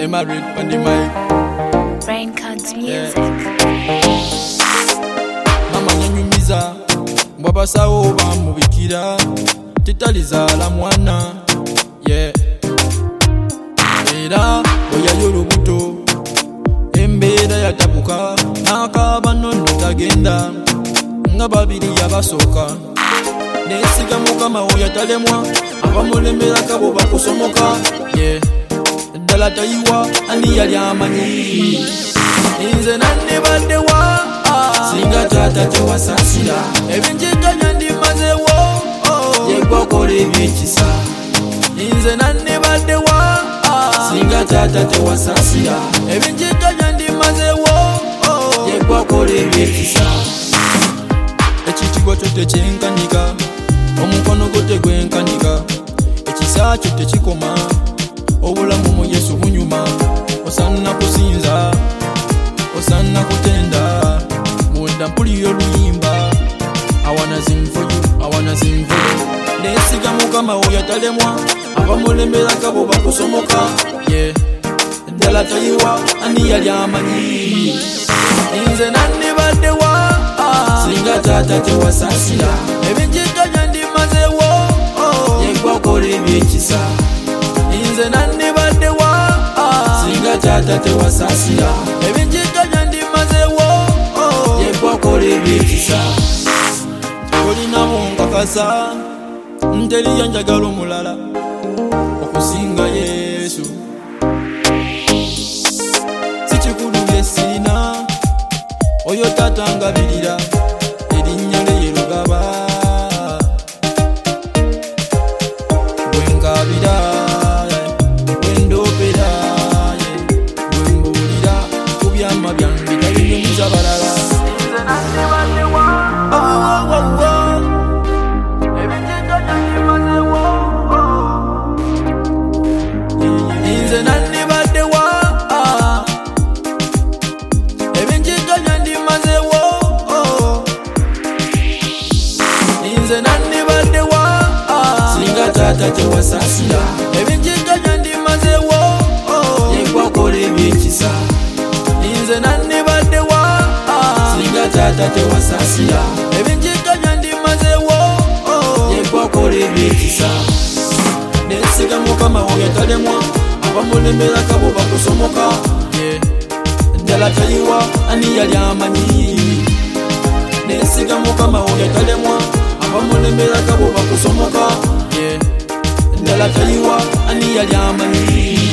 married on the mic. Brain Cuts Music. Mama nyanyumiza mwabasawo bamubikira titalizala mwana era oyayo olubuto embeera yatabuka n'akaaba nonno tagenda nga babiri yabasooka nesiga mukama oyo talemwa abamulemera kabo bakusomoka ddala tayiwa ani yali amanyi nze nannebaddewa singa taata tewasasira ebinjiganya ndimazewo yegwakola ebyekisa nze nannebaddewa singa taata tewasasira ebinjiganya ndimazewo yegwakola ebyekisa ekitiibwa kyo tekyenkanika omukono gwo tegwenkanika ekisa kyo tekikoma obulamu mu Yesu bunyuma osanna kusinza osanna kutenda munda mpulira oluyimba I wanna sing for you nesiga mukama oyo talemwa abamulembera kabo bakusomoka ddala tayiwa ani yali amanyi nze nannebaddewa singa taata tewasasira ebinjiganya ndimazewo yegwakola ebyekisa nze nannebaddewa singa taata tewasasira ebinjiganya ndimazewo yegwakola ebyekisa olinawo nkakasa nteriyo njagala omulala okusinga Yesu sikikulu byesirina oyo taata ngabirira erinnya lye ye Lugaba bwenkabira bwendopera bwembuulira ku byama byange tabinyumiza balala nze nannebaddewa ebinjiganya ndimazewo nze nannebaddewa singa taata tewasasira ebinjiganya ndimazewo yegwakola ebyekisa nze nannebaddewa singa taata tewasasira ebinjiganya ndimazewo yegwakola ebyekisa nesiga mukama oyo talemwa abamulemera kabo bakusomoka ddala tayiwa ani yali amanyi nesiga mukama oyo talemwa abamulemera kabo bakusomoka ddala tayiwa ani yali amanyi